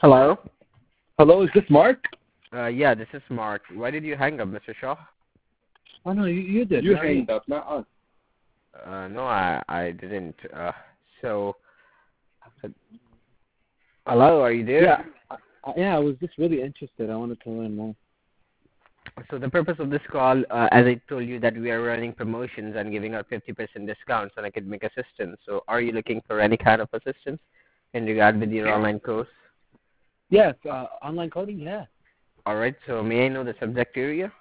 Hello? Hello, is this Mark? Yeah, this is Mark. Why did you hang up, Mr. Shaw? Oh no, you did. You hanged up, not us. No, I didn't. So, uh, hello, are you there? Yeah, I was just really interested. I wanted to learn more. So the purpose of this call, as I told you, that we are running promotions and giving out 50% discounts on academic assistance. So are you looking for any kind of assistance in regard with your online course? Yes, online coding, yeah. All right, so may I know the subject area?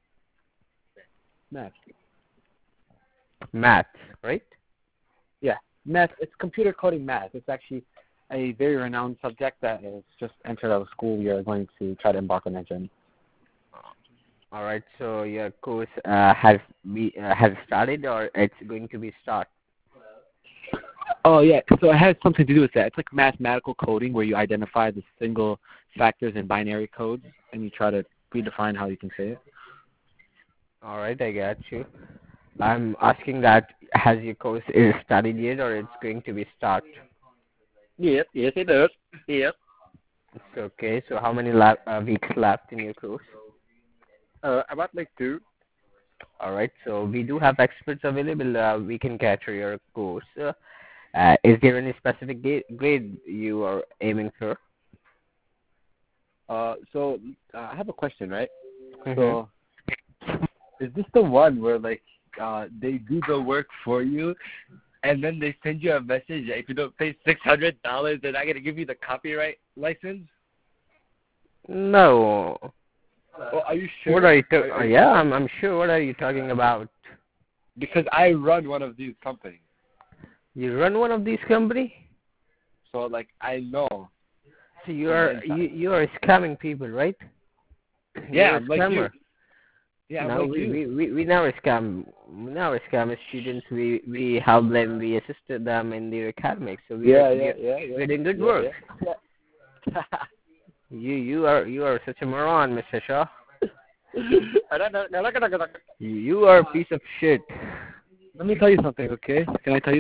Math. Math, right? Yeah, math. It's computer coding math. It's actually a very renowned subject that is just entered our school. We are going to try to embark on that journey. All right, so your course has started or it's going to be start? Oh yeah, so it has something to do with that. It's like mathematical coding where you identify the single factors in binary codes and you try to redefine how you can say it. All right, I got you. I'm asking that has your course is started yet or it's going to be start? Yes, it does. Yes. It's okay. So how many weeks left in your course? About like 2. All right. So we do have experts available. We can cater your course. Is there any specific grade you are aiming for? So I have a question, right? Mm-hmm. So is this the one where like they do the work for you and then they send you a message that if you don't pay $600 they're not gonna give you the copyright license? No. Well, are you sure? What are you? Yeah, I'm sure. What are you talking about? Because I run one of these companies, You run one of these company? so like I know. So you are scamming people, right? Yeah, You're a I'm like you. scammer. Yeah, I'm No, like you. we never scam. We never scam students. We help them. We assisted them in their academics. So we're doing good work. Yeah. You are such a moron, Mr. Shaw. You are a piece of shit. Let me tell you something, okay? Can I tell you?